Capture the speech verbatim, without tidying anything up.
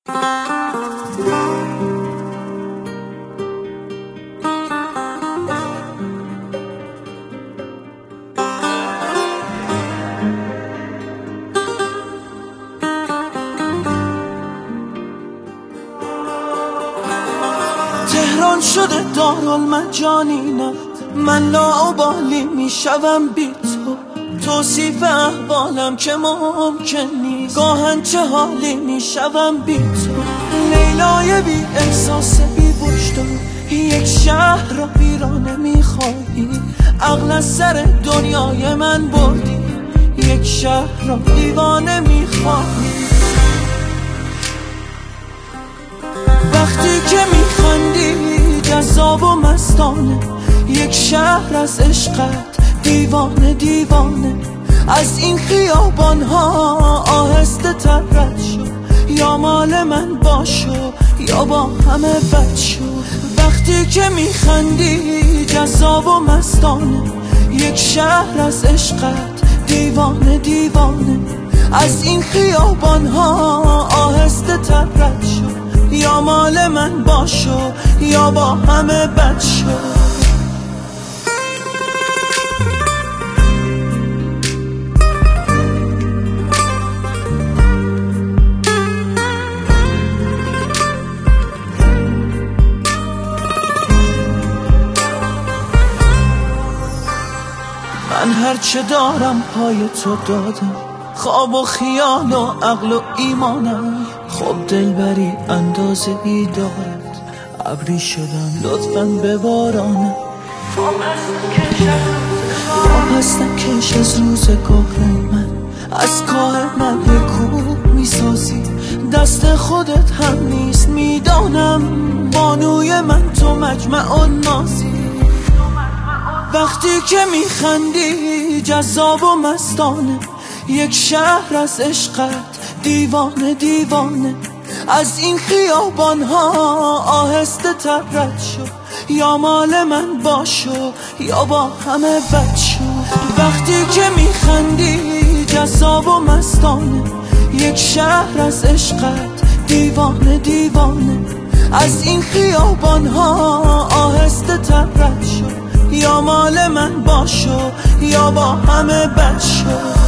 تهران شده دارالمجانینم، من لاابالی میشوم بی تو. توصیف احوالم که ممکن نیست، گاهن چه حالی میشوم بی تو. لیلای بی احساس بی وجدان، یک شهر را ویرانه میخواهی. عقل از سر دنیای من بردی، یک شهر را دیوانه میخواهی. وقتی که میخندی جذاب و مستانه، یک شهر از عشقت دیوانه دیوانه. از این خیابان ها آهسته تر رد شو، یا مال من باشو یا با همه بد شو. وقتی که میخندی جذاب و مستانه، یک شهر از عشقت دیوانه دیوانه. از این خیابان ها آهسته تر رد شو، یا مال من باشو یا با همه بد شو. من هرچه دارم پای تو دادم، خواب و خیال و عقل و ایمانم. خب دلبری اندازه ای دارد، ابری شدم لطفاً ببارانم. خواب هستم کش از روزگار من، از کار من یک کوه میسازی. دست خودت هم نیست میدانم، بانوی من تو مجمع و نازی. وقتی که میخندی جذاب و مستانه، یک شهر از عشقت دیوانه دیوانه. از این خیابان ها آهسته تر رد شو، یا مال من باشو یا با همه بد شو. وقتی که میخندی جذاب و مستانه، یک شهر از عشقت دیوانه دیوانه. از این خیابان ها آهسته تر رد شو، یا مال من باشو یا با همه بد شو.